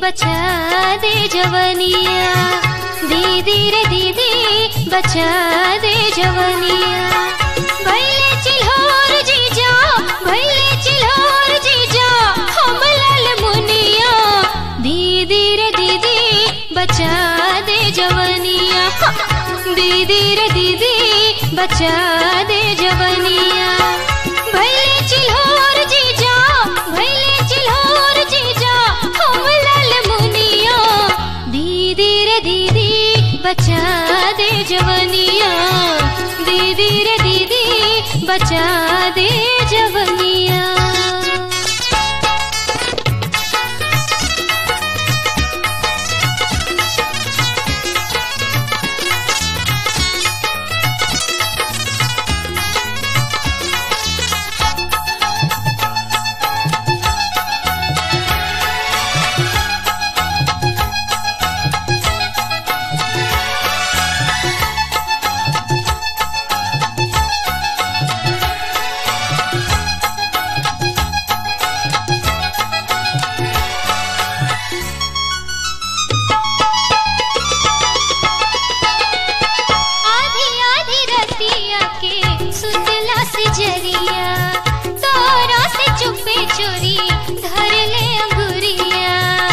बचा दे जवनिया, दीदी रे दीदी बचा दे जवनिया। भैले चिल्होर जीजा, भैले चिल्होर जीजा, हम लाल मुनिया, दीदी रे दीदी बचा दे जवनिया, दीदी रे दीदी बचा दे जवनिया। भैले चिल्होर जीजा, भैले चिल्होर जीजा, हम लाल मुनिया, दीदी रे दीदी बचा दे जवनिया, दीदी रे दीदी बचा दे जवनिया। जरिया तोरा से चुपे चोरी धर ले अंगुरिया,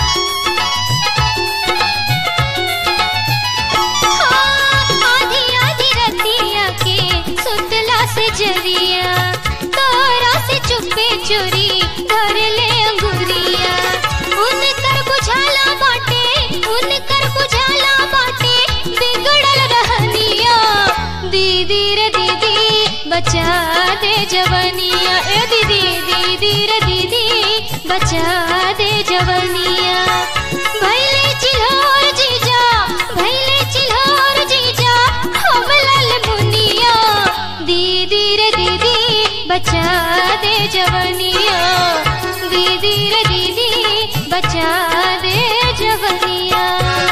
आधी आधी रतिया के सुतला से जरिया तोरा से चुपे चोरी धर ले अंगुरिया। उनकर बुझाला बाटे, उनकर बुझाला बाटे बिगड़ल रहनिया, दीदी रे दीदी बचा दे जवनिया, ए दीदी दीदी रे दीदी बचा दे जवनिया। भैले चिल्होर जीजा, भैले चिल्होर जीजा, हम लाल मुनिया, दीदी रे दीदी बचा दे जवनिया, दीदी रे दीदी बचा दे जवनिया।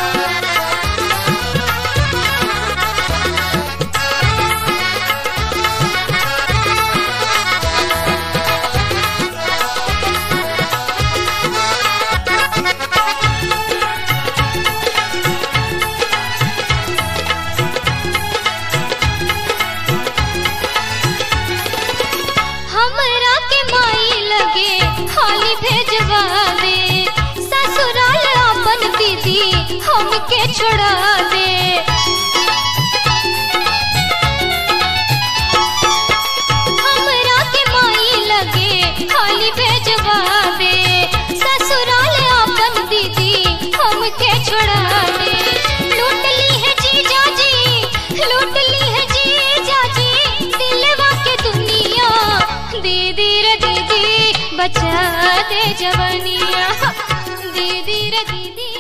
हमरा के माई लगे खाली भेजवावे, ससुराल अपन दीदी हमके छोड़ावे। हमरा के माई लगे खाली भेजवावे, ससुराल अपन दीदी हमके छोड़ावे। लूट ली है जीजा जी, लूट ली है जीजा जी दिलवा के दुनिया, दीदी रे दीदी बचा दे जवनिया, दीदी रे दीदी